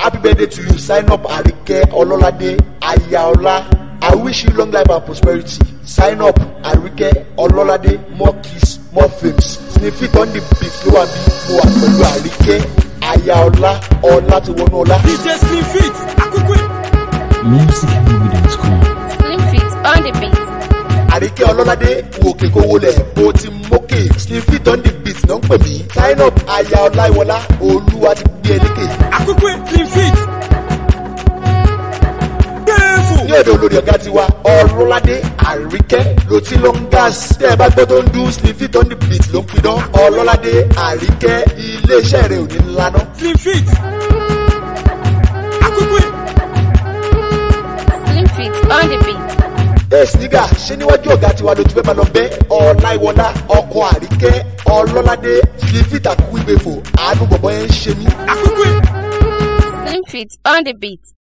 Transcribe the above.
Happy birthday to you. Sign up Arike Ololade Ayaola. I wish you long life and prosperity. Sign up Arike Ololade. More kiss, more films. Sniff it on the beat. No one be more for you. Arike Ayaola Ola to one Ola. DJ Sniff it. musicmovie.com. Slim Fit on the beat. Arike Ololade woke ko wole bó ti mókè. Sniff it on the beat no pè mí. Sign up Ayaola Iwola Olúwa ti gbé lékè. Akukwe Slim Fit. Ní ọ̀dọ̀ olórí ọ̀gá tiwa Ọlọ́ládé Àríkẹ́ ló ti lọ ń gas. Tẹ́ ẹ bá gbọ́ tó ń dún Slim Fit on the beat ló ń pidán. Ọlọ́ládé Àríkẹ́ iléeṣẹ́ rẹ̀ ò ní ńlá ná. Slim Fit. Akukwe. Slim Fit on the beat. Sniga ṣé níwájú ọ̀gá tiwa ló ti fẹ́ máa lọ bẹ́ Ọláìwọlá ọkọ Àríkẹ́ Ọlọ́ládé Slim Fit àkúwí gbèfò àánú bọ̀bọ̀ yẹn ń ṣe mí. Akukwe. Slim Fit on the beat.